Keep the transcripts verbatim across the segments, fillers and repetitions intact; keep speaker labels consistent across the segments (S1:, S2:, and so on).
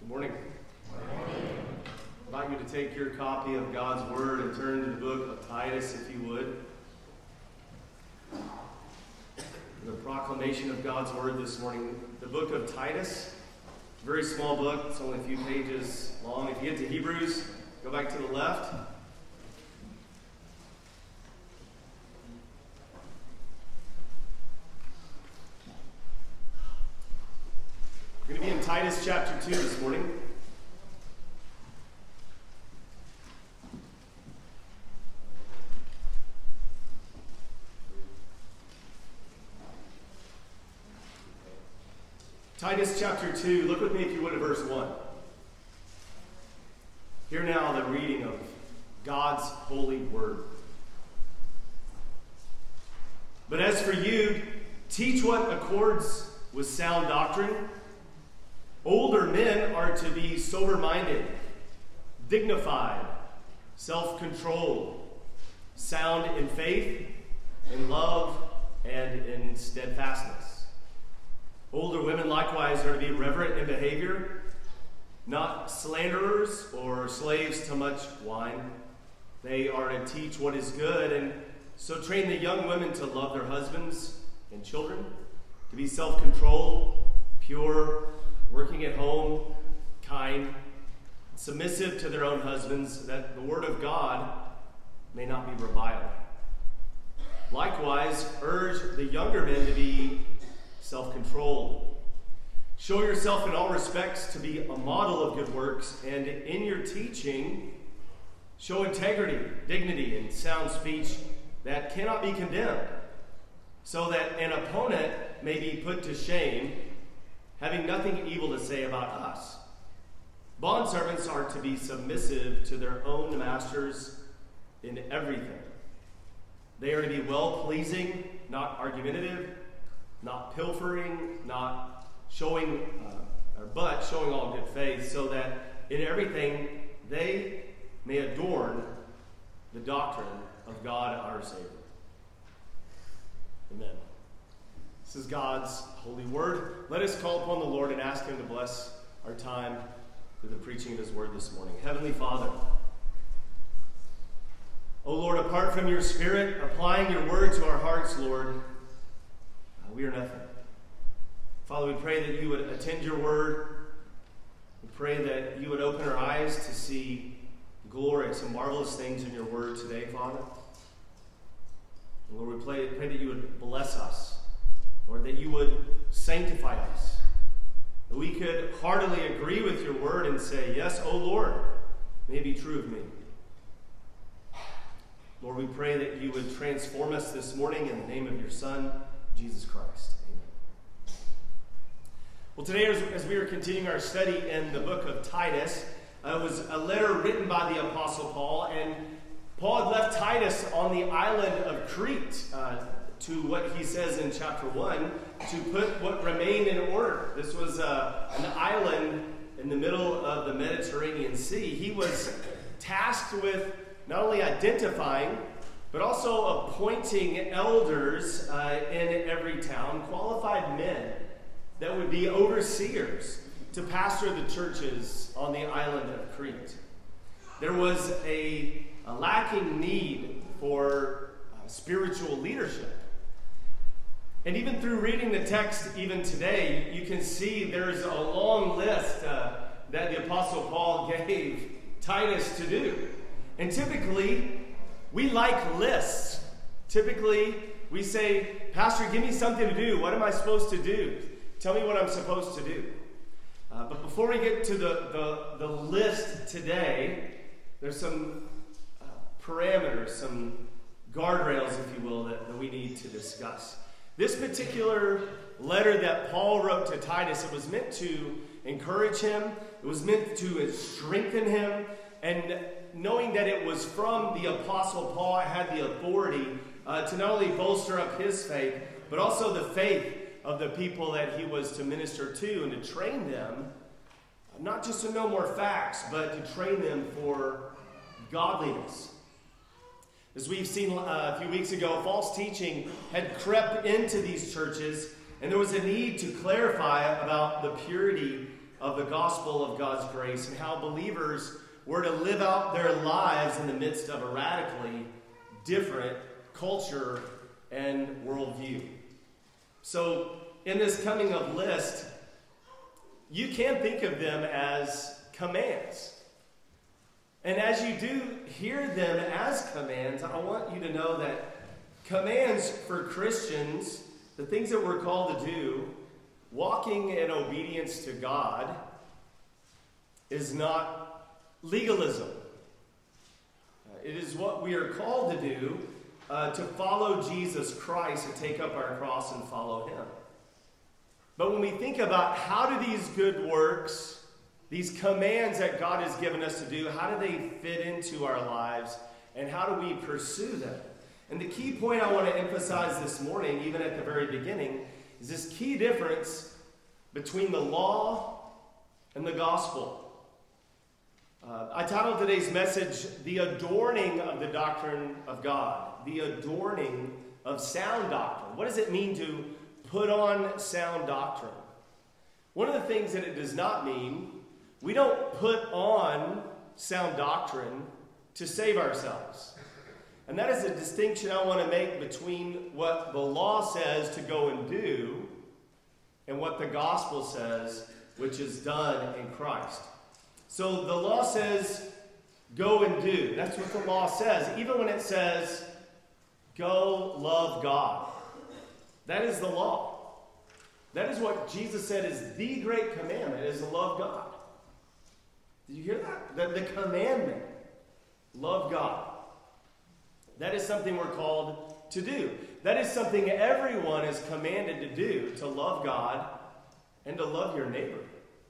S1: Good morning. Good morning. I invite you to take your copy of God's Word and turn to the book of Titus, if you would. The proclamation of God's Word this morning. The book of Titus, very small book. It's only a few pages long. If you get to Hebrews, go back to the left. We're going to be in Titus chapter two this morning. Titus chapter two, look with me if you would at verse one. Hear now the reading of God's holy word. But as for you, teach what accords with sound doctrine. Older men are to be sober-minded, dignified, self-controlled, sound in faith, in love, and in steadfastness. Older women likewise are to be reverent in behavior, not slanderers or slaves to much wine. They are to teach what is good, and so train the young women to love their husbands and children, to be self-controlled, pure, working at home, kind, submissive to their own husbands, that the word of God may not be reviled. Likewise, urge the younger men to be self-controlled. Show yourself in all respects to be a model of good works, and in your teaching, show integrity, dignity, and sound speech that cannot be condemned, so that an opponent may be put to shame, having nothing evil to say about us. Bondservants are to be submissive to their own masters in everything. They are to be well-pleasing, not argumentative, not pilfering, not showing, uh, but showing all good faith, so that in everything they may adorn the doctrine of God our Savior. Amen. This is God's holy word. Let us call upon the Lord and ask him to bless our time through the preaching of his word this morning. Heavenly Father, O Lord, apart from your Spirit, applying your word to our hearts, Lord, uh, we are nothing. Father, we pray that you would attend your word. We pray that you would open our eyes to see glorious and marvelous things in your word today, Father. And Lord, we pray, pray that you would bless us. Lord, that you would sanctify us, that we could heartily agree with your word and say, yes, O Lord, may it be true of me. Lord, we pray that you would transform us this morning in the name of your Son, Jesus Christ. Amen. Well, today, as, as we are continuing our study in the book of Titus, uh, it was a letter written by the Apostle Paul, and Paul had left Titus on the island of Crete, uh, to what he says in chapter one, to put what remained in order. This was uh, an island in the middle of the Mediterranean Sea. He was tasked with not only identifying, but also appointing elders uh, in every town, qualified men that would be overseers to pastor the churches on the island of Crete. There was a, a lacking need for uh, spiritual leadership. And even through reading the text even today, you can see there's a long list uh, that the Apostle Paul gave Titus to do. And typically, we like lists. Typically, we say, Pastor, give me something to do. What am I supposed to do? Tell me what I'm supposed to do. Uh, but before we get to the, the, the list today, there's some uh, parameters, some guardrails, if you will, that, that we need to discuss. This particular letter that Paul wrote to Titus, it was meant to encourage him. It was meant to strengthen him. And knowing that it was from the Apostle Paul, I had the authority uh, to not only bolster up his faith, but also the faith of the people that he was to minister to and to train them, not just to know more facts, but to train them for godliness. As we've seen uh, a few weeks ago, false teaching had crept into these churches, and there was a need to clarify about the purity of the gospel of God's grace and how believers were to live out their lives in the midst of a radically different culture and worldview. So, in this coming of list, you can think of them as commands. And as you do hear them as commands, I want you to know that commands for Christians, the things that we're called to do, walking in obedience to God, is not legalism. It is what we are called to do, uh, to follow Jesus Christ and take up our cross and follow him. But when we think about how do these good works, these commands that God has given us to do, how do they fit into our lives and how do we pursue them? And the key point I want to emphasize this morning, even at the very beginning, is this key difference between the law and the gospel. Uh, I titled today's message, The Adorning of the Doctrine of God. The adorning of sound doctrine. What does it mean to put on sound doctrine? One of the things that it does not mean, we don't put on sound doctrine to save ourselves. And that is a distinction I want to make between what the law says to go and do and what the gospel says, which is done in Christ. So the law says, go and do. That's what the law says. Even when it says, go love God. That is the law. That is what Jesus said is the great commandment, is to love God. Did you hear that? The, the commandment. Love God. That is something we're called to do. That is something everyone is commanded to do, to love God and to love your neighbor.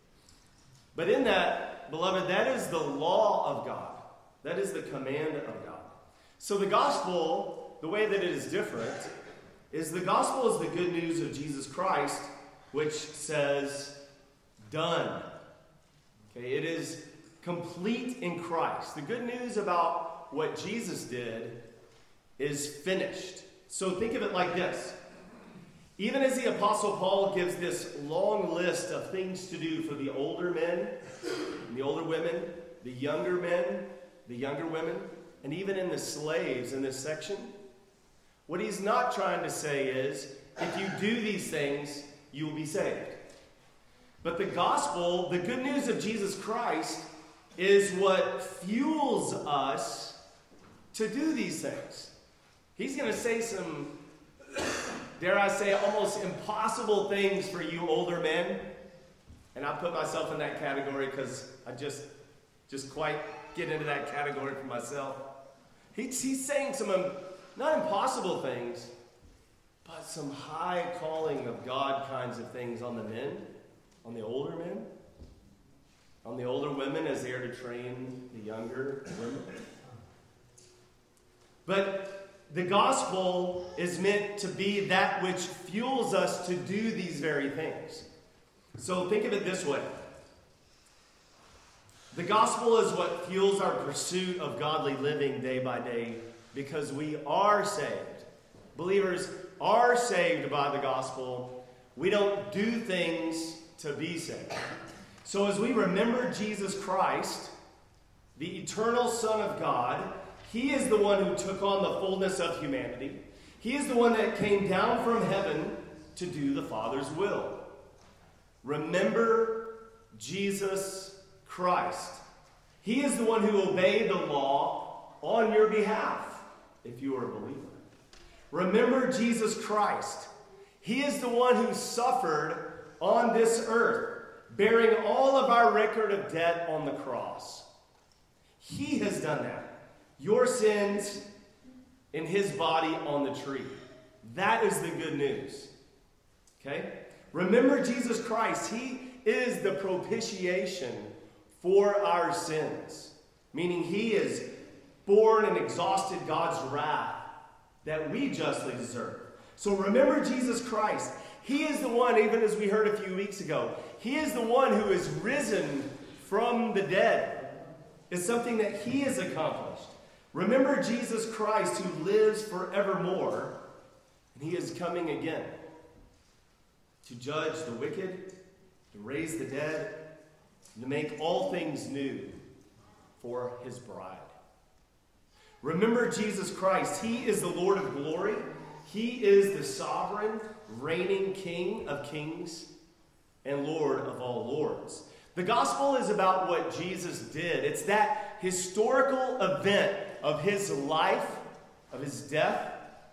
S1: But in that, beloved, that is the law of God. That is the command of God. So the gospel, the way that it is different, is the gospel is the good news of Jesus Christ, which says, done. Okay, it is complete in Christ. The good news about what Jesus did is finished. So think of it like this. Even as the Apostle Paul gives this long list of things to do for the older men, the older women, the younger men, the younger women, and even in the slaves in this section, what he's not trying to say is, if you do these things, you will be saved. But the gospel, the good news of Jesus Christ, is what fuels us to do these things. He's going to say some, dare I say, almost impossible things for you older men. And I put myself in that category because I just, just quite get into that category for myself. He's, he's saying some, um, not impossible things, but some high calling of God kinds of things on the men, on the older men, on the older women as they are to train the younger women. But the gospel is meant to be that which fuels us to do these very things. So think of it this way. The gospel is what fuels our pursuit of godly living day by day because we are saved. Believers are saved by the gospel. We don't do things to be saved. So as we remember Jesus Christ, the eternal Son of God, he is the one who took on the fullness of humanity. He is the one that came down from heaven to do the Father's will. Remember Jesus Christ. He is the one who obeyed the law on your behalf, if you are a believer. Remember Jesus Christ. He is the one who suffered on this earth, bearing all of our record of debt on the cross. He has done that. Your sins in his body on the tree. That is the good news. Okay? Remember Jesus Christ. He is the propitiation for our sins. Meaning he is borne and exhausted God's wrath that we justly deserve. So remember Jesus Christ. He is the one, even as we heard a few weeks ago, he is the one who is risen from the dead. It's something that he has accomplished. Remember Jesus Christ who lives forevermore, and he is coming again to judge the wicked, to raise the dead, to make all things new for his bride. Remember Jesus Christ. He is the Lord of glory. He is the sovereign, reigning King of kings and Lord of all lords. The gospel is about what Jesus did. It's that historical event of his life, of his death,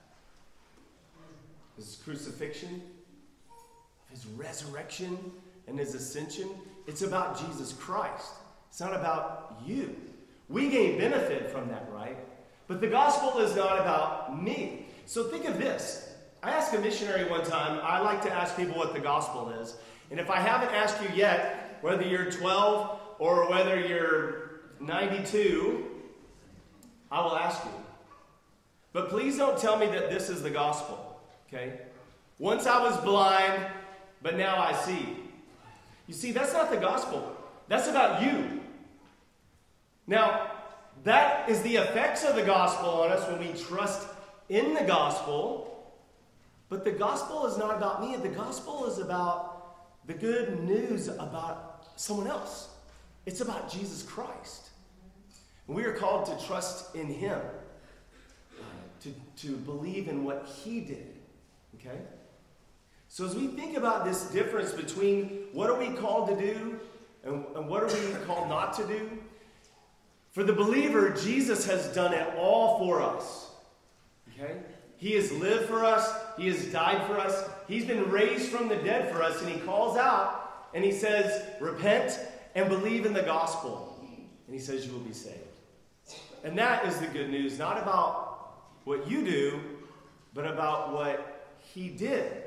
S1: his crucifixion, his resurrection, and his ascension. It's about Jesus Christ. It's not about you. We gain benefit from that, right? But the gospel is not about me. So think of this. I asked a missionary one time, I like to ask people what the gospel is. And if I haven't asked you yet, whether you're twelve or whether you're ninety-two, I will ask you. But please don't tell me that this is the gospel, okay? Once I was blind, but now I see. You see, that's not the gospel. That's about you. Now, that is the effects of the gospel on us when we trust in the gospel. But the gospel is not about me. The gospel is about the good news about someone else. It's about Jesus Christ. And we are called to trust in him, to, to believe in what he did. Okay? So as we think about this difference between what are we called to do and, and what are we called not to do, for the believer, Jesus has done it all for us. Okay? He has lived for us. He has died for us. He's been raised from the dead for us. And he calls out and he says, repent and believe in the gospel. And he says you will be saved. And that is the good news, not about what you do, but about what he did.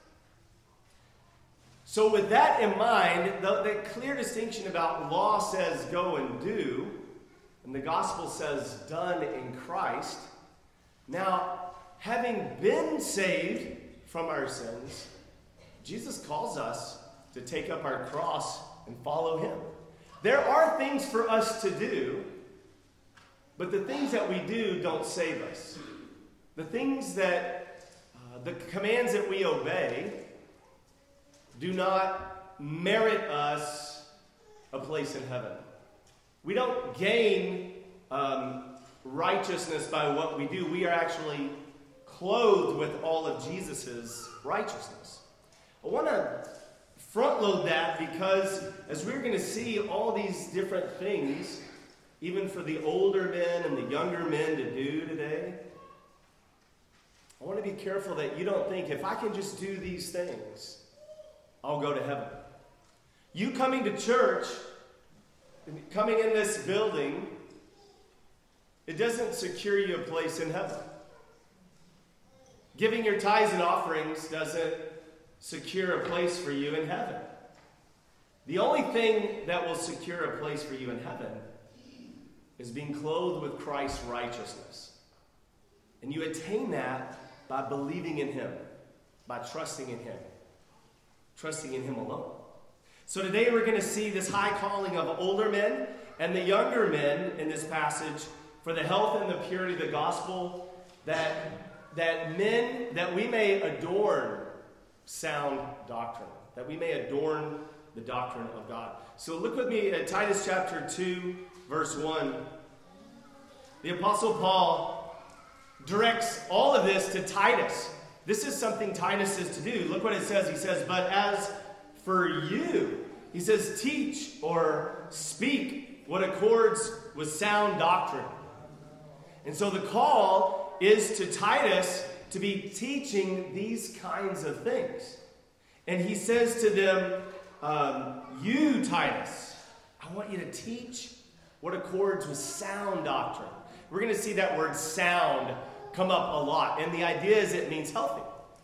S1: So with that in mind, the, the clear distinction about law says go and do, and the gospel says done in Christ. Now, having been saved from our sins, Jesus calls us to take up our cross and follow him. There are things for us to do, but the things that we do don't save us. The things that, uh, the commands that we obey do not merit us a place in heaven. We don't gain um, righteousness by what we do. We are actually clothed with all of Jesus' righteousness. I want to front load that because as we're going to see all these different things, even for the older men and the younger men to do today, I want to be careful that you don't think, if I can just do these things, I'll go to heaven. You coming to church, coming in this building, it doesn't secure you a place in heaven. Giving your tithes and offerings doesn't secure a place for you in heaven. The only thing that will secure a place for you in heaven is being clothed with Christ's righteousness. And you attain that by believing in him, by trusting in him, trusting in him alone. So today we're going to see this high calling of older men and the younger men in this passage for the health and the purity of the gospel, that, that men, that we may adorn sound doctrine, that we may adorn the doctrine of God. So look with me at Titus chapter two, verse one. The Apostle Paul directs all of this to Titus. This is something Titus is to do. Look what it says. He says, but as for you, he says, teach or speak what accords with sound doctrine. And so the call is to Titus to be teaching these kinds of things. And he says to them, um, you, Titus, I want you to teach what accords with sound doctrine. We're going to see that word sound come up a lot. And the idea is it means healthy.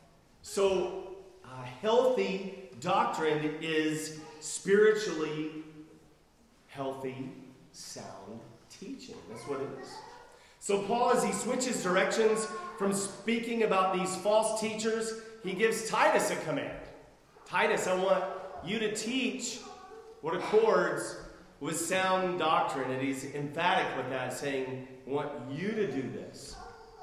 S1: So uh, healthy doctrine is spiritually healthy, sound teaching. That's what it is. So Paul, as he switches directions from speaking about these false teachers, he gives Titus a command. Titus, I want you to teach what accords with sound doctrine. And he's emphatic with that, saying, I want you to do this.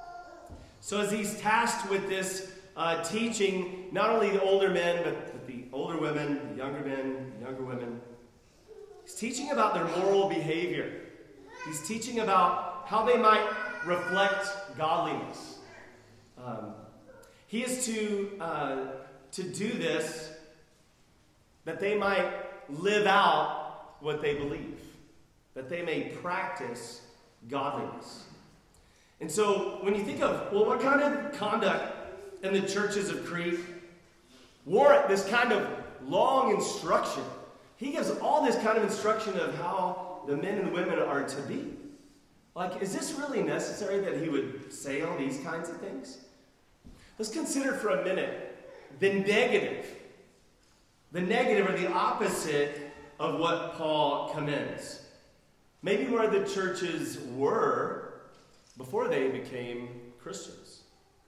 S1: So as he's tasked with this uh, teaching, not only the older men, but the older women, the younger men, the younger women, He's teaching about their moral behavior. He's teaching about how they might reflect godliness. Um, he is to, uh, to do this that they might live out what they believe, that they may practice godliness. And so when you think of, well, what kind of conduct in the churches of Crete warrant this kind of long instruction? He gives all this kind of instruction of how the men and the women are to be. Like, is this really necessary that he would say all these kinds of things? Let's consider for a minute the negative. The negative or the opposite of what Paul commends. Maybe where the churches were before they became Christians.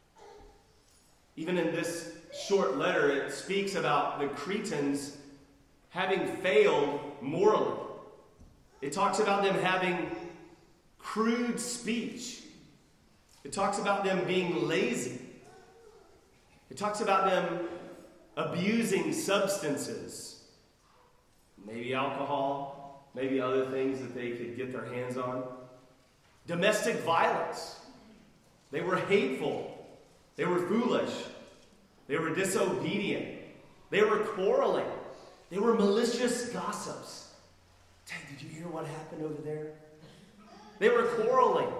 S1: Even in this short letter, it speaks about the Cretans having failed morally. It talks about them having crude speech. It talks about them being lazy. It talks about them abusing substances, maybe alcohol, maybe other things that they could get their hands on. Domestic violence. They were hateful. They were foolish. They were disobedient. They were quarreling. They were malicious gossips. Dad, did you hear what happened over there? They were quarreling.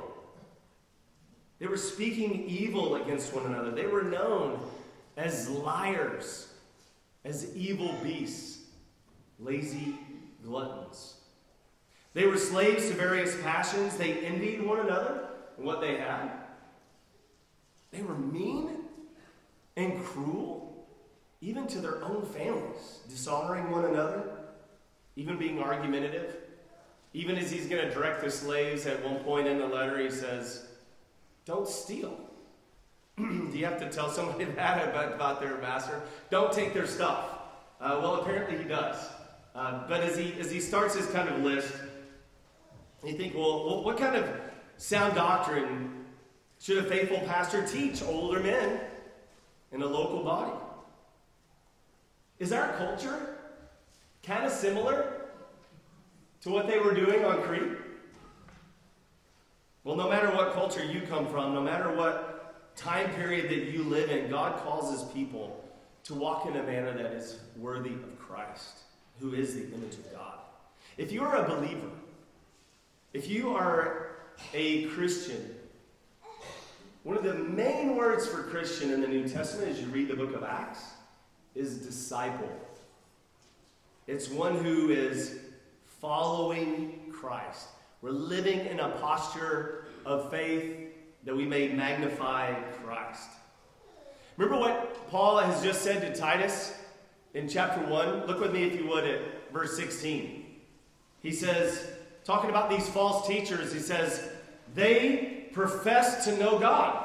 S1: They were speaking evil against one another. They were known as liars, as evil beasts, lazy gluttons. They were slaves to various passions. They envied one another and what they had. They were mean and cruel, even to their own families, dishonoring one another, even being argumentative. Even as he's going to direct the slaves at one point in the letter, he says, don't steal. Do you have to tell somebody that about, about their master? Don't take their stuff. Uh, well, apparently he does. Uh, but as he as he starts his kind of list, you think, well, what kind of sound doctrine should a faithful pastor teach older men in a local body? Is our culture kind of similar to what they were doing on Crete? Well, no matter what culture you come from, no matter what time period that you live in, God calls his people to walk in a manner that is worthy of Christ, who is the image of God. If you are a believer, if you are a Christian, one of the main words for Christian in the New Testament, as you read the book of Acts, is disciple. It's one who is following Christ. We're living in a posture of faith that we may magnify Christ. Remember what Paul has just said to Titus in chapter one? Look with me, if you would, at verse sixteen. He says, talking about these false teachers, he says, they profess to know God.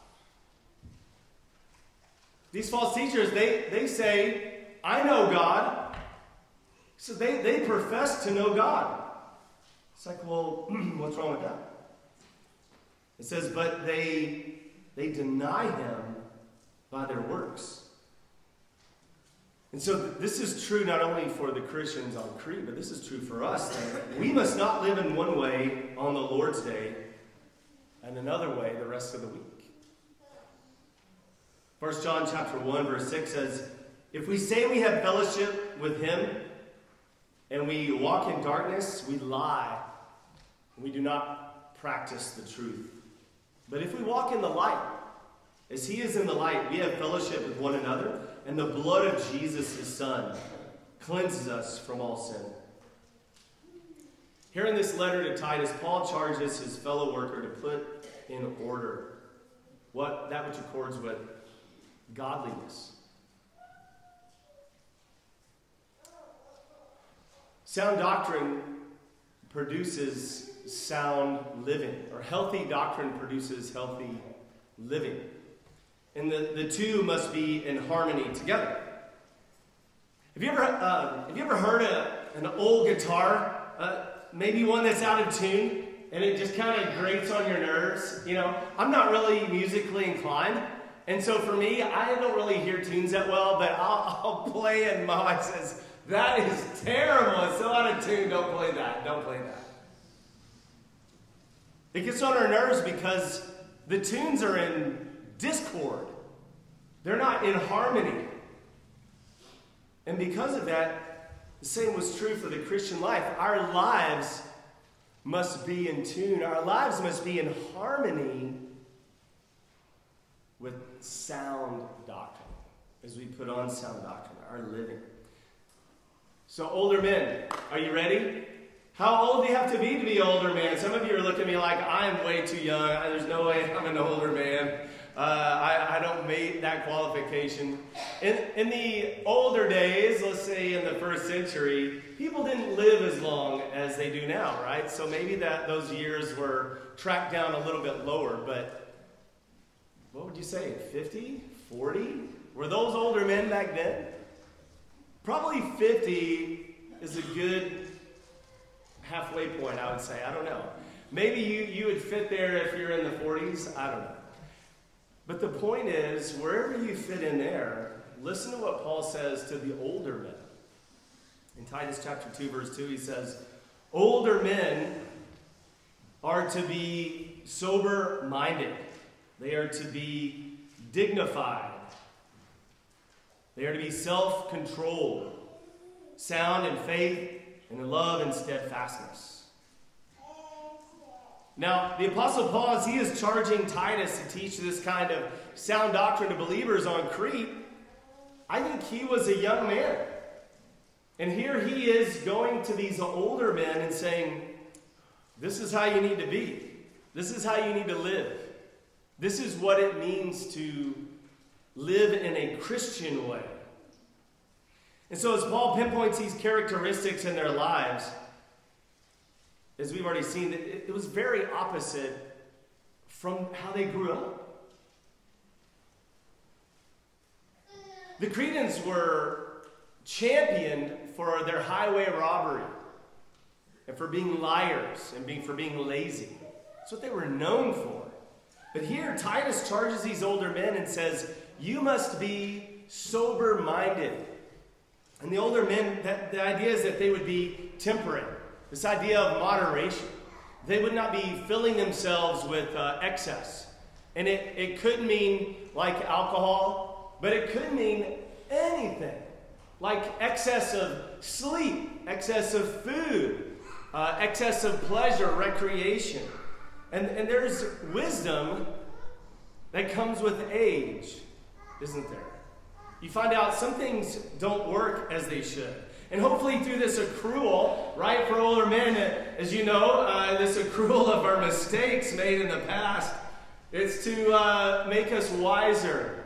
S1: These false teachers, they, they say, I know God. So they, they profess to know God. It's like, well, what's wrong with that? It says, but they, they deny him by their works. And so this is true not only for the Christians on Crete, but this is true for us. That we must not live in one way on the Lord's Day and another way the rest of the week. First John chapter one, verse six says, if we say we have fellowship with him and we walk in darkness, we lie. We do not practice the truth. But if we walk in the light, as he is in the light, we have fellowship with one another, and the blood of Jesus, his son, cleanses us from all sin. Here in this letter to Titus, Paul charges his fellow worker to put in order what that which accords with godliness. Sound doctrine produces sound living, or healthy doctrine produces healthy living. And the, the two must be in harmony together. Have you ever, uh, have you ever heard a, an old guitar, uh, maybe one that's out of tune, and it just kind of grates on your nerves? You know, I'm not really musically inclined, and so for me, I don't really hear tunes that well, but I'll, I'll play, and my wife says, That is terrible. It's so out of tune. Don't play that. Don't play that. It gets on our nerves because the tunes are in discord. They're not in harmony. And because of that, the same was true for the Christian life. Our lives must be in tune. Our lives must be in harmony with sound doctrine as we put on sound doctrine, our living. So older men, are you ready? How old do you have to be to be an older man? Some of you are looking at me like I'm way too young. There's no way I'm an older man. Uh, I, I don't meet that qualification. In, in the older days, let's say in the first century, people didn't live as long as they do now, right? So maybe that those years were tracked down a little bit lower. But what would you say, fifty, forty? Were those older men back then? Probably fifty is a good halfway point, I would say. I don't know. Maybe you, you would fit there if you're in the forties. I don't know. But the point is, wherever you fit in there, listen to what Paul says to the older men. In Titus chapter two, verse two, he says, older men are to be sober-minded. They are to be dignified. They are to be self-controlled, sound in faith, and in love and steadfastness. Now, the Apostle Paul, as he is charging Titus to teach this kind of sound doctrine to believers on Crete, I think he was a young man. And here he is going to these older men and saying, this is how you need to be. This is how you need to live. This is what it means to live in a Christian way. And so as Paul pinpoints these characteristics in their lives, as we've already seen, it, it was very opposite from how they grew up. The Cretans were championed for their highway robbery and for being liars and being, for being lazy. That's what they were known for. But here, Titus charges these older men and says, you must be sober-minded. And the older men, that, the idea is that they would be temperate. This idea of moderation. They would not be filling themselves with uh, excess. And it, it could mean like alcohol, but it could mean anything. Like excess of sleep, excess of food, uh, excess of pleasure, recreation. And, and there's wisdom that comes with age, isn't there? You find out some things don't work as they should. And hopefully through this accrual, right, for older men, as you know, uh, this accrual of our mistakes made in the past, it's to uh, make us wiser.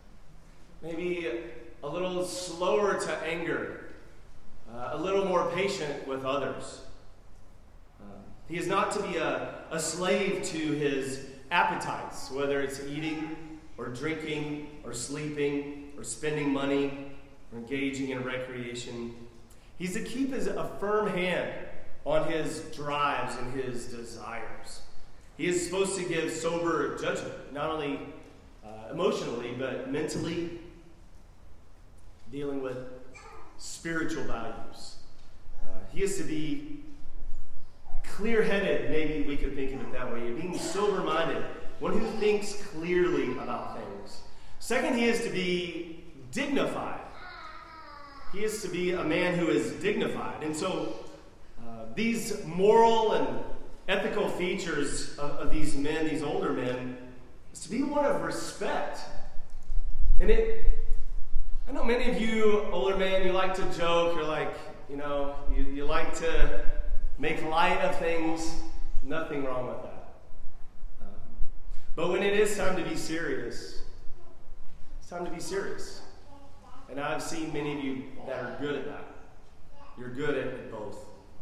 S1: Maybe a little slower to anger. Uh, a little more patient with others. Uh, he is not to be a, a slave to his appetites, whether it's eating or drinking or sleeping or spending money or engaging in recreation. He's to keep his, a firm hand on his drives and his desires. He is supposed to give sober judgment, not only uh, emotionally, but mentally, dealing with spiritual values. Uh, he is to be clear-headed, maybe we could think of it that way, being sober-minded, one who thinks clearly about things. Second, he is to be dignified. He is to be a man who is dignified. And so uh, these moral and ethical features of, of these men, these older men, is to be one of respect. And it, I know many of you older men, you like to joke. You're like, you know, you, you like to make light of things. Nothing wrong with that. Um, but when it is time to be serious, it's time to be serious. And I've seen many of you that are good at that. You're good at it both.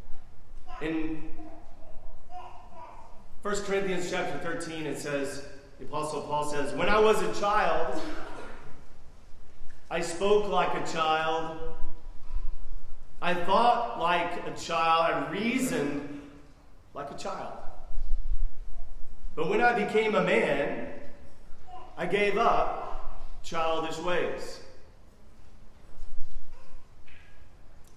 S1: In First Corinthians chapter thirteen, it says, the Apostle Paul says, when I was a child, I spoke like a child. I thought like a child. I reasoned like a child. But when I became a man, I gave up childish ways.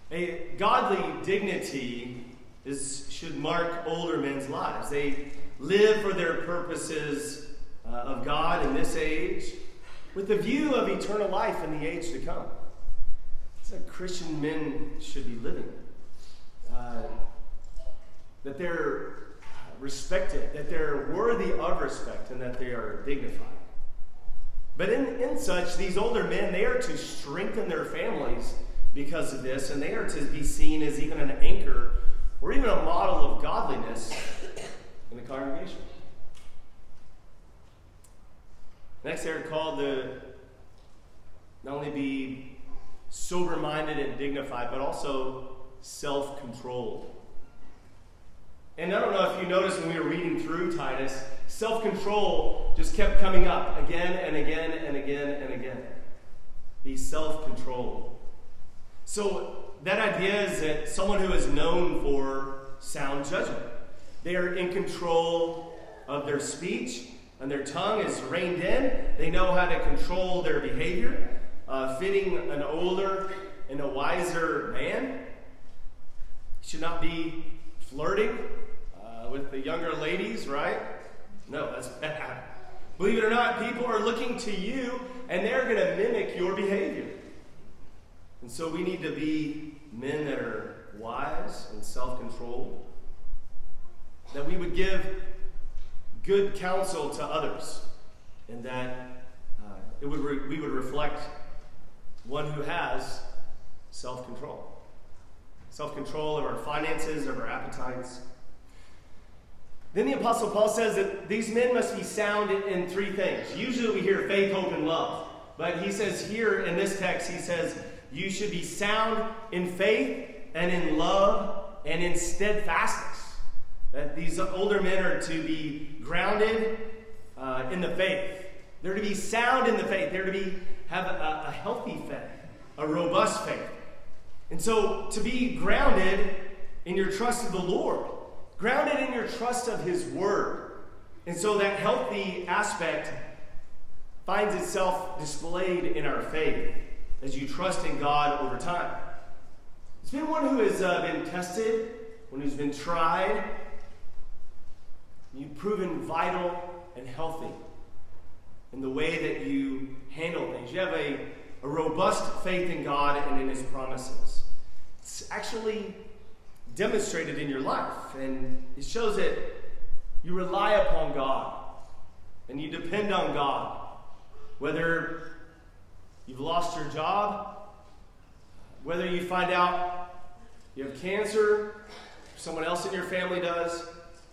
S1: A godly dignity is, should mark older men's lives. They live for their purposes uh, of God in this age with the view of eternal life in the age to come. That's how Christian men should be living. Uh, that they're respected, that they're worthy of respect, and that they are dignified. But in, in such, these older men, they are to strengthen their families because of this, and they are to be seen as even an anchor or even a model of godliness in the congregation. Next, they're called to not only be sober-minded and dignified, but also self-controlled. And I don't know if you noticed when we were reading through Titus, self-control just kept coming up again and again and again and again. Be self-controlled. So that idea is that someone who is known for sound judgment. They are in control of their speech, and their tongue is reined in. They know how to control their behavior, uh, fitting an older and a wiser man. Should not be flirting uh, with the younger ladies, right? No, that's bad. Believe it or not, people are looking to you, and they're going to mimic your behavior. And so we need to be men that are wise and self-controlled, that we would give good counsel to others, and that uh, it would re- we would reflect one who has self-control. Self-control of our finances, of our appetites. Then the Apostle Paul says that these men must be sound in, in three things. Usually we hear faith, hope, and love. But he says here in this text, he says, you should be sound in faith and in love and in steadfastness. That these older men are to be grounded uh, in the faith. They're to be sound in the faith. They're to be have a, a healthy faith, a robust faith. And so to be grounded in your trust of the Lord, grounded in your trust of His Word. And so that healthy aspect finds itself displayed in our faith as you trust in God over time. It's been one who has uh, been tested, one who's been tried. You've proven vital and healthy in the way that you handle things. You have a, a robust faith in God and in His promises. It's actually demonstrated in your life, and it shows that you rely upon God and you depend on God. Whether you've lost your job, whether you find out you have cancer, someone else in your family does,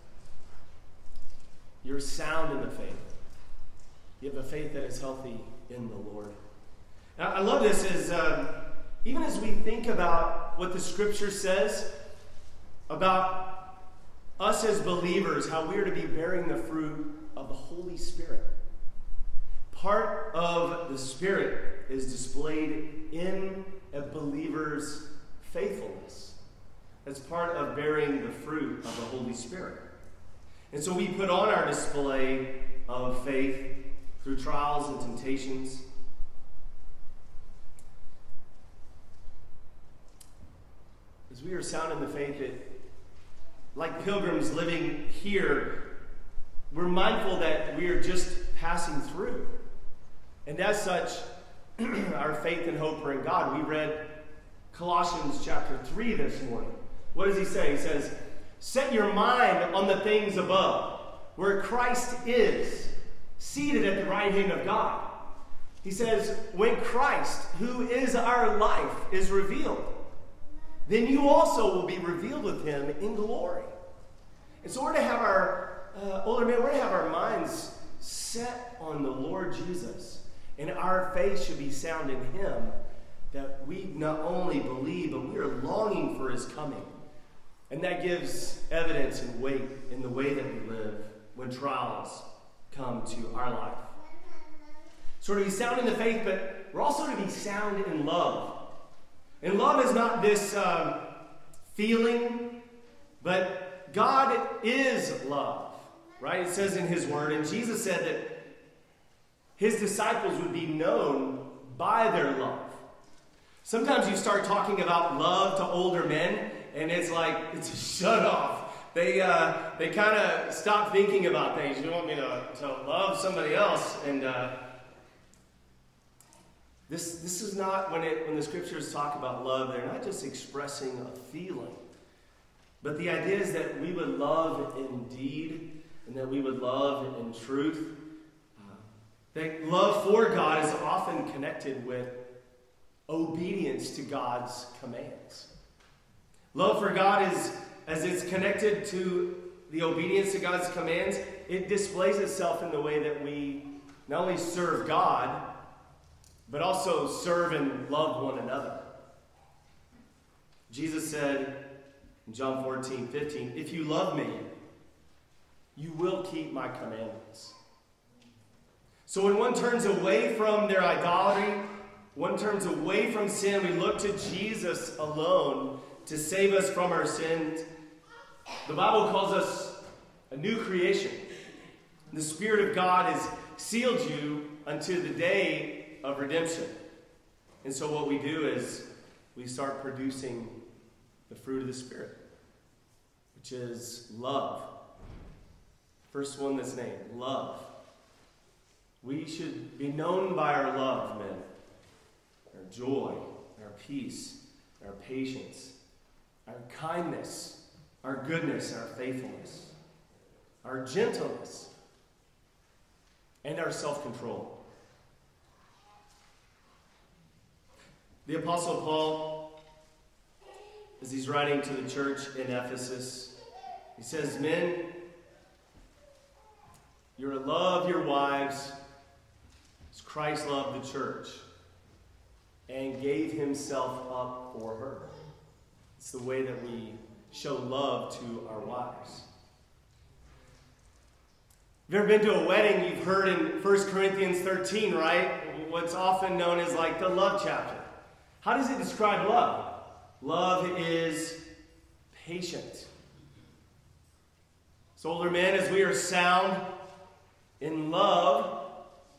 S1: you're sound in the faith. You have a faith that is healthy in the Lord. Now, I love this as um, even as we think about what the Scripture says about us as believers, how we are to be bearing the fruit of the Holy Spirit. Part of the Spirit is displayed in a believer's faithfulness. That's part of bearing the fruit of the Holy Spirit. And so we put on our display of faith through trials and temptations. As we are sound in the faith, that, like pilgrims living here, we're mindful that we are just passing through. And as such, our faith and hope are in God. We read Colossians chapter three this morning. What does he say? He says, set your mind on the things above, where Christ is, seated at the right hand of God. He says, when Christ, who is our life, is revealed, then you also will be revealed with him in glory. And so we're to have our, uh, older men, we're to have our minds set on the Lord Jesus. And our faith should be sound in him, that we not only believe, but we are longing for his coming. And that gives evidence and weight in the way that we live when trials come to our life. So we're to be sound in the faith, but we're also to be sound in love. And love is not this um, feeling, but God is love, right? It says in his word, and Jesus said that his disciples would be known by their love. Sometimes you start talking about love to older men, and it's like, it's a shut off. They uh, they kind of stop thinking about things. You want me to, to love somebody else? And uh, this this is not, when it when the scriptures talk about love, they're not just expressing a feeling. But the idea is that we would love in deed, and that we would love in truth. Uh, that love for God is often connected with obedience to God's commands. Love for God is, as it's connected to the obedience to God's commands, it displays itself in the way that we not only serve God, but also serve and love one another. Jesus said in John fourteen fifteen, "If you love me, you will keep my commandments." So when one turns away from their idolatry, one turns away from sin, we look to Jesus alone to save us from our sins. The Bible calls us a new creation. The Spirit of God has sealed you unto the day of redemption. And so what we do is we start producing the fruit of the Spirit, which is love. First one that's named, love. We should be known by our love, men. Our joy, our peace, our patience, our kindness, our goodness, our faithfulness, our gentleness, and our self-control. The Apostle Paul, as he's writing to the church in Ephesus, he says, "Men, you're to love your wives as Christ loved the church and gave himself up for her." It's the way that we show love to our wives. If you've ever been to a wedding, you've heard in First Corinthians thirteen, right? What's often known as like the love chapter. How does it describe love? Love is patient. So older men, as we are sound in love,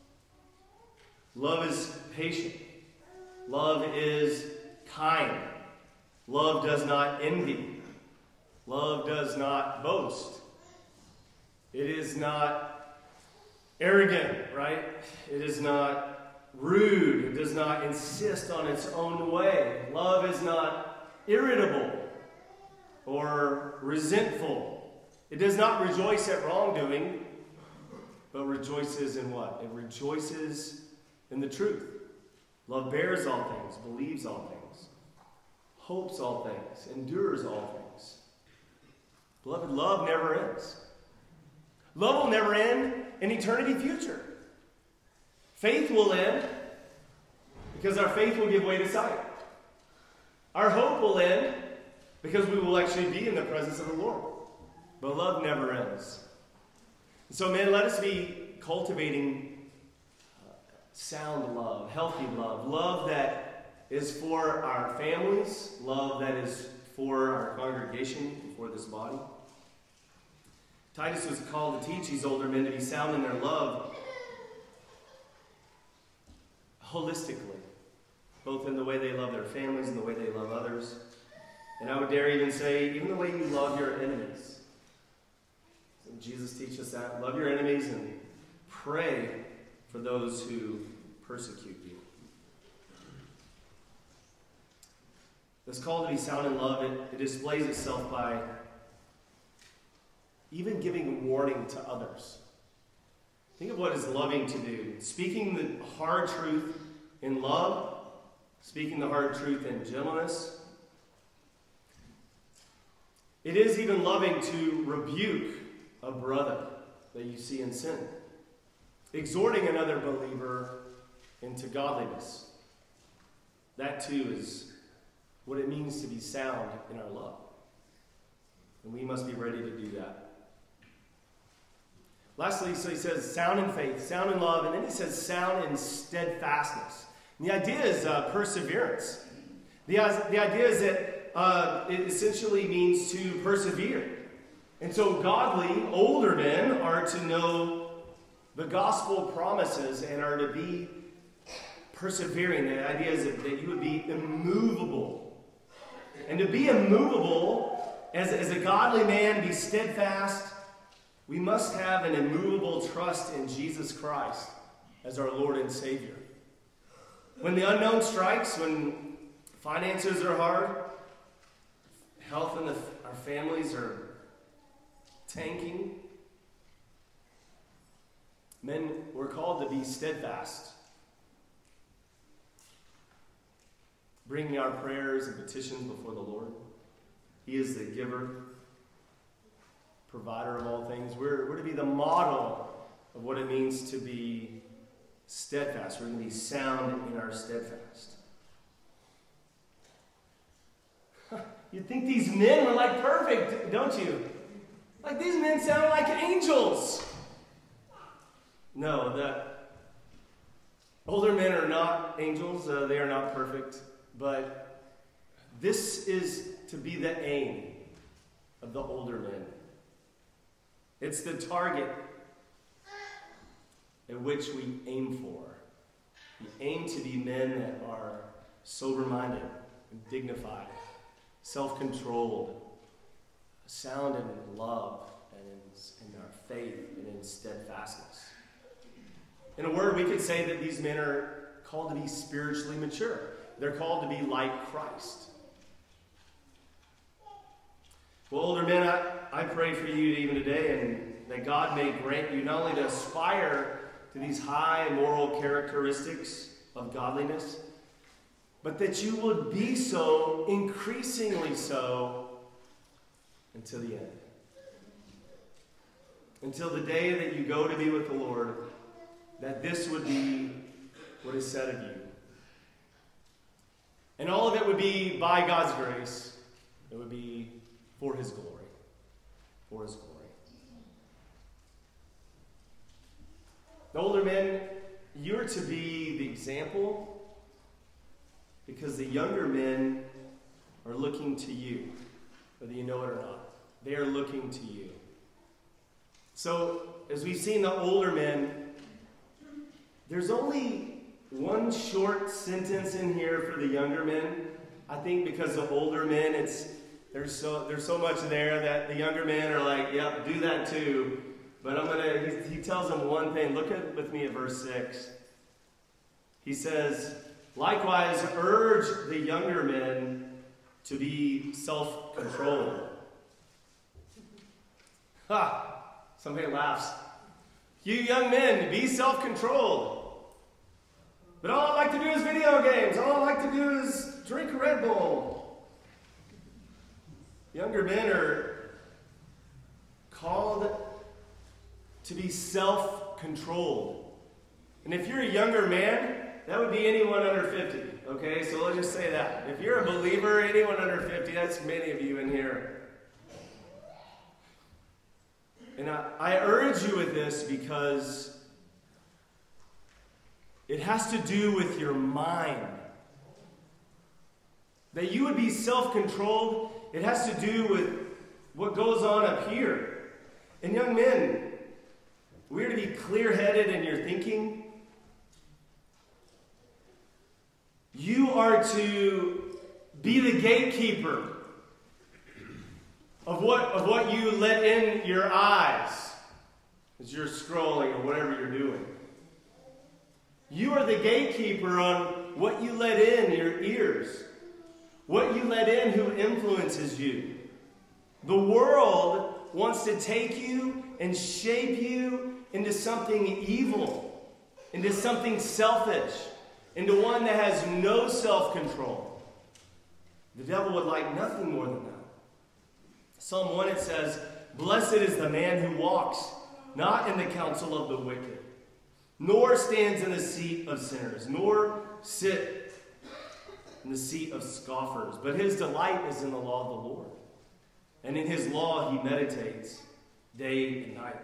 S1: love is patient. Love is kind. Love does not envy. Love does not boast. It is not arrogant, right? It is not rude. It does not insist on its own way. Love is not irritable or resentful. It does not rejoice at wrongdoing, but rejoices in what? It rejoices in the truth. Love bears all things, believes all things, hopes all things, endures all things. Beloved, love never ends. Love will never end in eternity future. Faith will end because our faith will give way to sight. Our hope will end because we will actually be in the presence of the Lord. But love never ends. So, men, let us be cultivating sound love, healthy love, love that is for our families, love that is for our congregation, for this body. Titus was called to teach these older men to be sound in their love holistically, both in the way they love their families and the way they love others. And I would dare even say, even the way you love your enemies. So Jesus teaches us that. Love your enemies and pray for those who persecute you. This call to be sound in love, it, it displays itself by even giving warning to others. Think of what is loving to do. Speaking the hard truth in love, speaking the hard truth in gentleness. It is even loving to rebuke a brother that you see in sin. Exhorting another believer into godliness. That too is what it means to be sound in our love. And we must be ready to do that. Lastly, so he says sound in faith, sound in love, and then he says sound in steadfastness. And the idea is uh, perseverance. The, the idea is that uh, it essentially means to persevere. And so godly, older men are to know the gospel promises and are to be persevering. The idea is that, that you would be immovable. And to be immovable, as, as a godly man, be steadfast, we must have an immovable trust in Jesus Christ as our Lord and Savior. When the unknown strikes, when finances are hard, health in the, our families are tanking, men, we're called to be steadfast, bringing our prayers and petitions before the Lord. He is the giver, provider of all things. We're, we're to be the model of what it means to be steadfast. We're going to be sound in our steadfast. You'd think these men were like perfect, don't you? Like these men sound like angels. No, the older men are not angels. Uh, they are not perfect. But this is to be the aim of the older men. It's the target at which we aim for. We aim to be men that are sober-minded, dignified, self-controlled, sound in love and in, in our faith and in steadfastness. In a word, we could say that these men are called to be spiritually mature. They're called to be like Christ. Well, older men, I, I pray for you even today, and that God may grant you not only to aspire to these high moral characteristics of godliness, but that you would be so, increasingly so, until the end. Until the day that you go to be with the Lord, that this would be what is said of you. And all of it would be by God's grace. It would be for His glory. For His glory. The older men, you're to be the example, because the younger men are looking to you, whether you know it or not. They are looking to you. So, as we've seen the older men, there's only one short sentence in here for the younger men. I think because the older men, it's there's so there's so much there that the younger men are like, yep, do that too. But I'm gonna. He, he tells them one thing. Look at with me at verse six. He says, "Likewise, urge the younger men to be self-controlled." Ha! Somebody laughs. You young men, be self-controlled. But all I like to do is video games. All I like to do is drink Red Bull. Younger men are called to be self-controlled. And if you're a younger man, that would be anyone under fifty. Okay, so let's just say that. If you're a believer, anyone under fifty, that's many of you in here. And I, I urge you with this because it has to do with your mind. That you would be self-controlled, it has to do with what goes on up here. And young men, we're to be clear-headed in your thinking. You are to be the gatekeeper of what, of what you let in your eyes as you're scrolling or whatever you're doing. You are the gatekeeper on what you let in your ears, what you let in who influences you. The world wants to take you and shape you into something evil, into something selfish, into one that has no self-control. The devil would like nothing more than that. Psalm one, it says, "Blessed is the man who walks not in the counsel of the wicked, nor stands in the seat of sinners, nor sit in the seat of scoffers. But his delight is in the law of the Lord. And in his law he meditates day and night."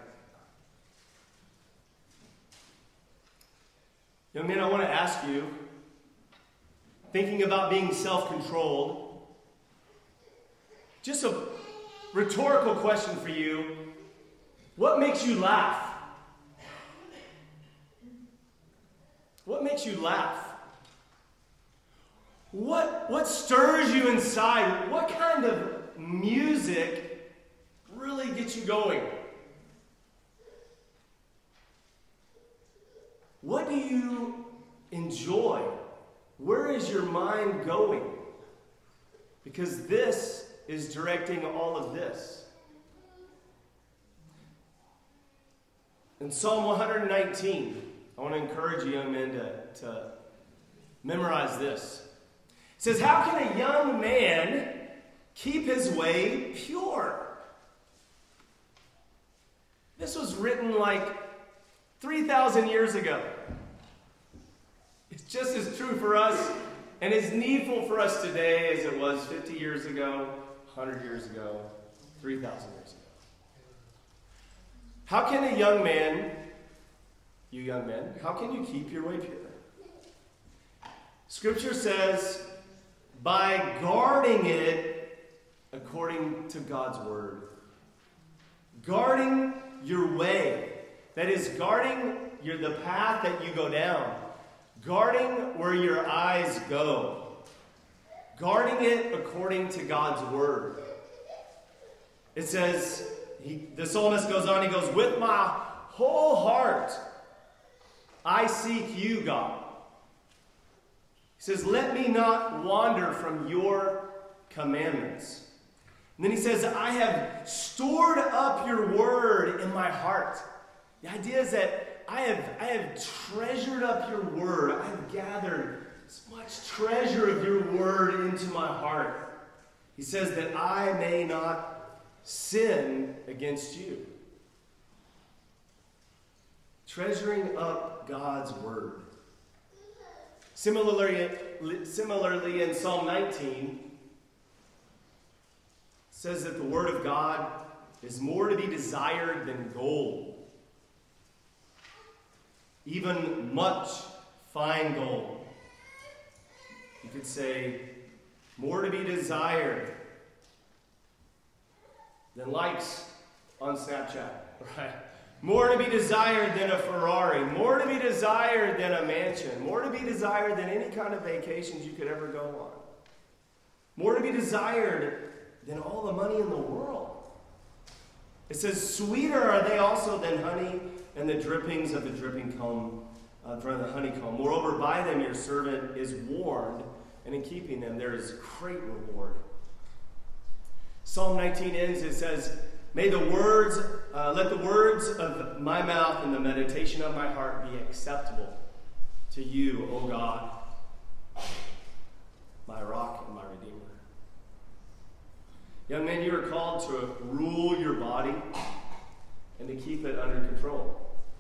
S1: Young men, I want to ask you, thinking about being self-controlled, just a rhetorical question for you. What makes you laugh? What makes you laugh? What, what stirs you inside? What kind of music really gets you going? What do you enjoy? Where is your mind going? Because this is directing all of this. In Psalm one nineteen, I want to encourage you young men to, to memorize this. It says, how can a young man keep his way pure? This was written like three thousand years ago. It's just as true for us and as needful for us today as it was fifty years ago, one hundred years ago, three thousand years ago. How can a young man, you young men, how can you keep your way pure? Scripture says, by guarding it according to God's word. Guarding your way. That is, guarding your, the path that you go down. Guarding where your eyes go. Guarding it according to God's word. It says, he, the psalmist goes on, he goes, with my whole heart I seek you, God. He says, let me not wander from your commandments. And then he says, I have stored up your word in my heart. The idea is that I have, I have treasured up your word. I have gathered as much treasure of your word into my heart. He says that I may not sin against you. Treasuring up God's word. Similarly, similarly in Psalm nineteen, it says that the word of God is more to be desired than gold, even much fine gold. You could say more to be desired than likes on Snapchat, right? More to be desired than a Ferrari. More to be desired than a mansion. More to be desired than any kind of vacations you could ever go on. More to be desired than all the money in the world. It says, sweeter are they also than honey and the drippings of the dripping comb, uh, from the honeycomb. Moreover, by them your servant is warned, and in keeping them there is great reward. Psalm nineteen ends, it says, May the words, uh, let the words of my mouth and the meditation of my heart be acceptable to you, O God, my rock and my redeemer. Young men, you are called to rule your body and to keep it under control.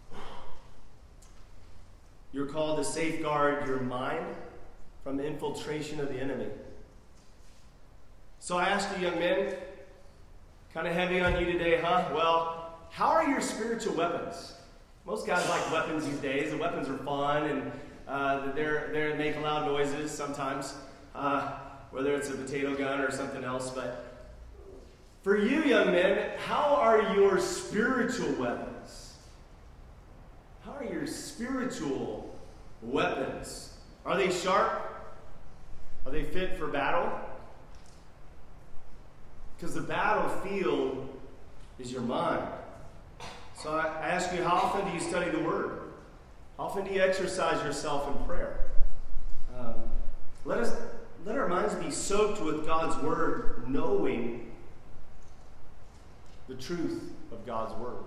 S1: You're called to safeguard your mind from the infiltration of the enemy. So I ask you, young men, kind of heavy on you today, huh? Well, how are your spiritual weapons? Most guys like weapons these days. The weapons are fun, and uh, they're they make loud noises sometimes, uh, whether it's a potato gun or something else. But for you, young men, how are your spiritual weapons? How are your spiritual weapons? Are they sharp? Are they fit for battle? Because the battlefield is your mind. So I ask you, how often do you study the Word? How often do you exercise yourself in prayer? Um, let us let our minds be soaked with God's Word, knowing the truth of God's Word.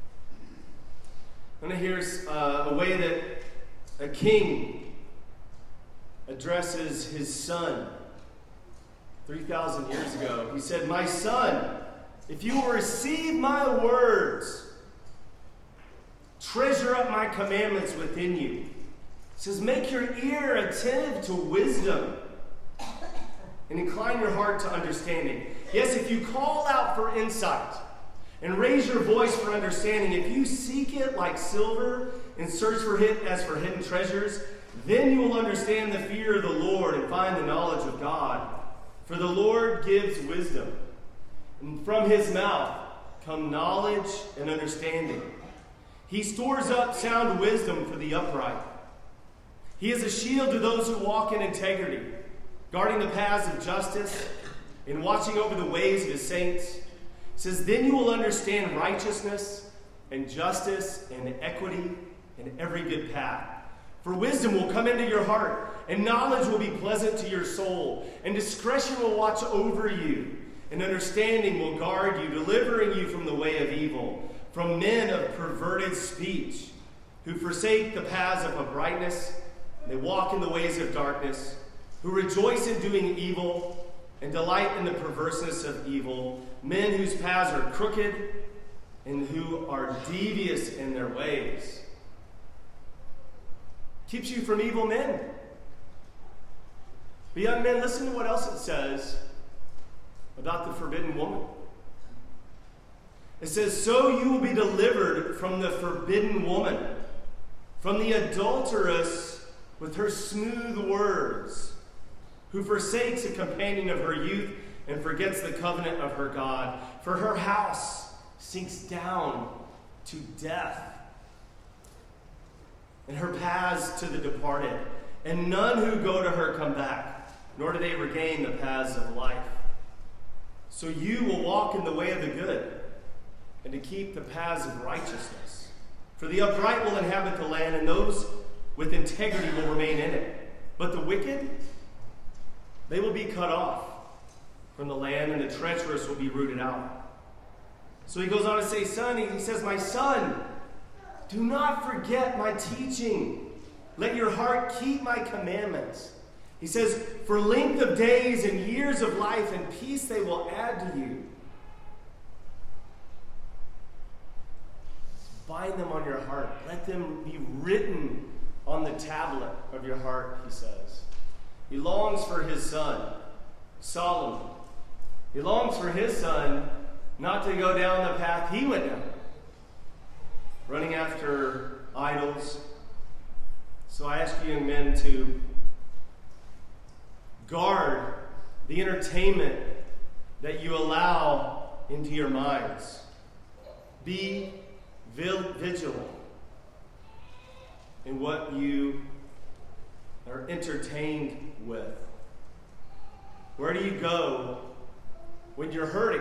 S1: And here's uh, a way that a king addresses his son. three thousand years ago, he said, my son, if you will receive my words, treasure up my commandments within you. He says, make your ear attentive to wisdom and incline your heart to understanding. Yes, if you call out for insight and raise your voice for understanding, if you seek it like silver and search for it as for hidden treasures, then you will understand the fear of the Lord and find the knowledge of God. For the Lord gives wisdom, and from his mouth come knowledge and understanding. He stores up sound wisdom for the upright. He is a shield to those who walk in integrity, guarding the paths of justice, and watching over the ways of his saints. It says, then you will understand righteousness and justice and equity and every good path. For wisdom will come into your heart, and knowledge will be pleasant to your soul, and discretion will watch over you, and understanding will guard you, delivering you from the way of evil, from men of perverted speech, who forsake the paths of uprightness, and they walk in the ways of darkness, who rejoice in doing evil, and delight in the perverseness of evil, men whose paths are crooked, and who are devious in their ways. Keeps you from evil men. But young men, listen to what else it says about the forbidden woman. It says, so you will be delivered from the forbidden woman, from the adulteress with her smooth words, who forsakes a companion of her youth and forgets the covenant of her God. For her house sinks down to death, and her paths to the departed. And none who go to her come back, nor do they regain the paths of life. So you will walk in the way of the good, and to keep the paths of righteousness. For the upright will inhabit the land, and those with integrity will remain in it. But the wicked, they will be cut off from the land, and the treacherous will be rooted out. So he goes on to say, son, he says, my son, do not forget my teaching. Let your heart keep my commandments. He says, for length of days and years of life and peace they will add to you. Bind them on your heart. Let them be written on the tablet of your heart, he says. He longs for his son, Solomon. He longs for his son not to go down the path he went down, running after idols. So I ask you young men to guard the entertainment that you allow into your minds. Be vigilant in what you are entertained with. Where do you go when you're hurting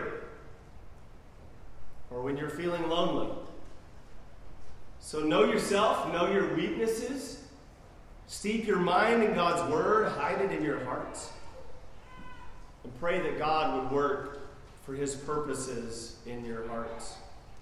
S1: or when you're feeling lonely? So know yourself, know your weaknesses, steep your mind in God's word, hide it in your hearts, and pray that God would work for his purposes in your hearts.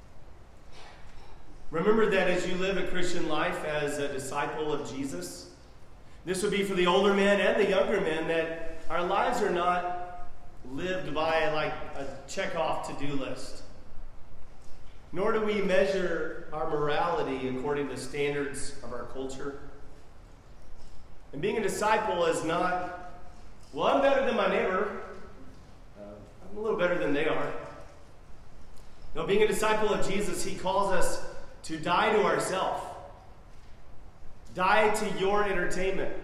S1: Remember that as you live a Christian life as a disciple of Jesus, this would be for the older men and the younger men, that our lives are not lived by like a check-off to-do list. Nor do we measure our morality according to standards of our culture. And being a disciple is not, well, I'm better than my neighbor. Uh, I'm a little better than they are. No, being a disciple of Jesus, he calls us to die to ourselves. Die to your entertainment.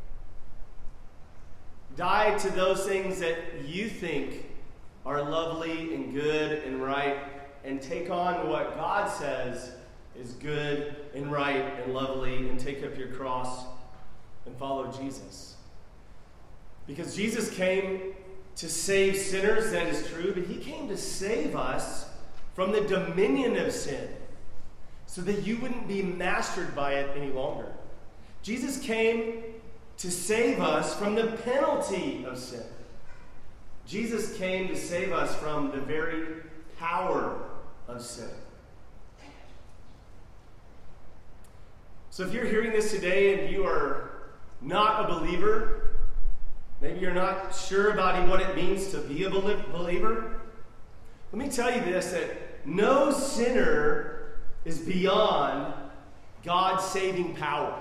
S1: Die to those things that you think are lovely and good and right, and take on what God says is good and right and lovely, and take up your cross and follow Jesus. Because Jesus came to save sinners, that is true, but he came to save us from the dominion of sin, so that you wouldn't be mastered by it any longer. Jesus came to save us from the penalty of sin. Jesus came to save us from the very power of sin. So if you're hearing this today and you are not a believer, maybe you're not sure about what it means to be a believer, let me tell you this, that no sinner is beyond God's saving power.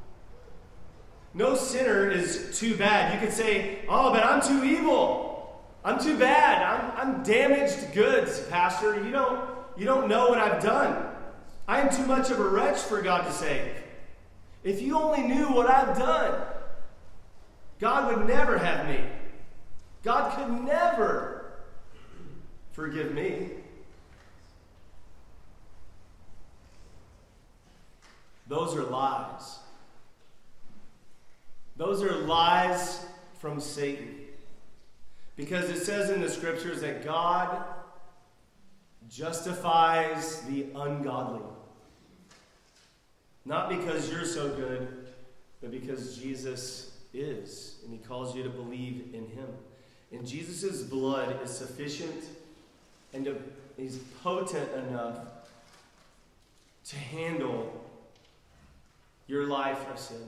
S1: No sinner is too bad. You could say, oh, but I'm too evil. I'm too bad. I'm, I'm damaged goods, Pastor. You don't, you don't know what I've done. I am too much of a wretch for God to save. If you only knew what I've done, God would never have me. God could never forgive me. Those are lies. Those are lies from Satan. Because it says in the scriptures that God justifies the ungodly. Not because you're so good, but because Jesus is, and he calls you to believe in him. And Jesus' blood is sufficient and is potent enough to handle your life of sin.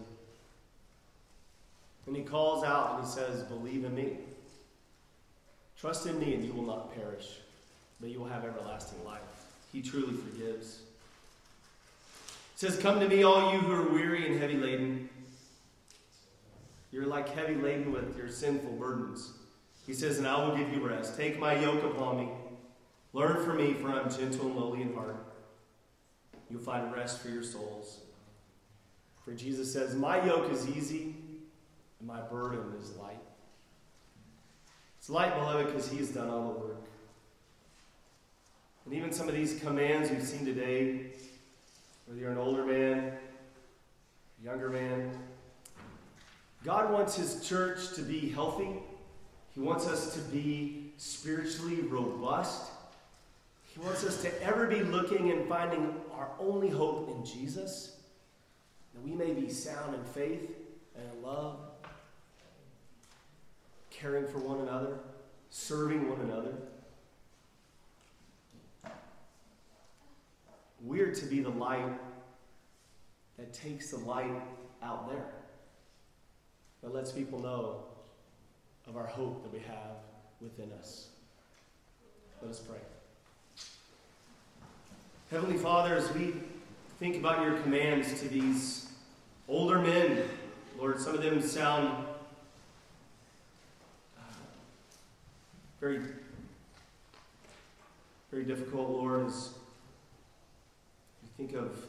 S1: And he calls out and he says, believe in me. Trust in me and you will not perish, but you will have everlasting life. He truly forgives. It says, come to me, all you who are weary and heavy laden. You're like heavy laden with your sinful burdens. He says, and I will give you rest. Take my yoke upon me. Learn from me, for I am gentle and lowly in heart. You'll find rest for your souls. For Jesus says, my yoke is easy and my burden is light. It's light, beloved, because he has done all the work. And even some of these commands we've seen today, whether you're an older man, a younger man, God wants his church to be healthy. He wants us to be spiritually robust. He wants us to ever be looking and finding our only hope in Jesus, that we may be sound in faith and in love, caring for one another, serving one another. We're to be the light that takes the light out there, that lets people know of our hope that we have within us. Let us pray. Heavenly Father, as we think about your commands to these older men, Lord, some of them sound very, very difficult, Lord, as we think of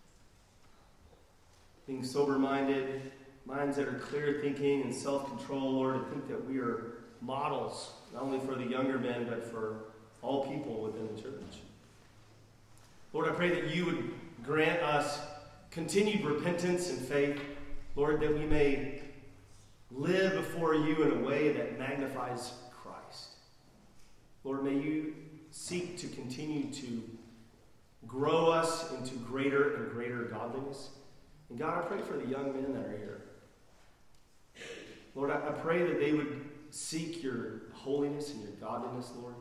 S1: being sober-minded, minds that are clear thinking and self-control, Lord. I think that we are models, not only for the younger men, but for all people within the church. Lord, I pray that you would grant us continued repentance and faith, Lord, that we may live before you in a way that magnifies Christ. Lord, may you seek to continue to grow us into greater and greater godliness. And God, I pray for the young men that are here. Lord, I, I pray that they would seek your holiness and your godliness, Lord.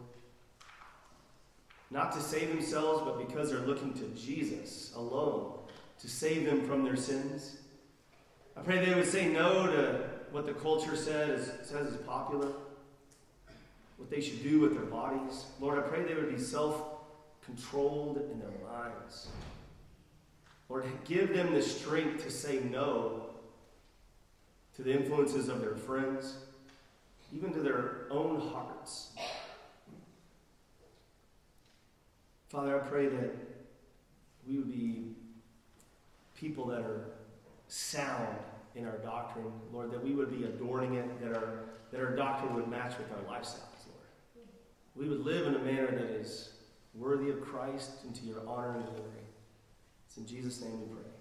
S1: Not to save themselves, but because they're looking to Jesus alone to save them from their sins. I pray they would say no to what the culture says, says is popular, what they should do with their bodies. Lord, I pray they would be self-controlled in their minds. Lord, give them the strength to say no to the influences of their friends, even to their own hearts. Father, I pray that we would be people that are sound in our doctrine, Lord, that we would be adorning it, that our, that our doctrine would match with our lifestyles, Lord. We would live in a manner that is worthy of Christ and to your honor and glory. It's in Jesus' name we pray.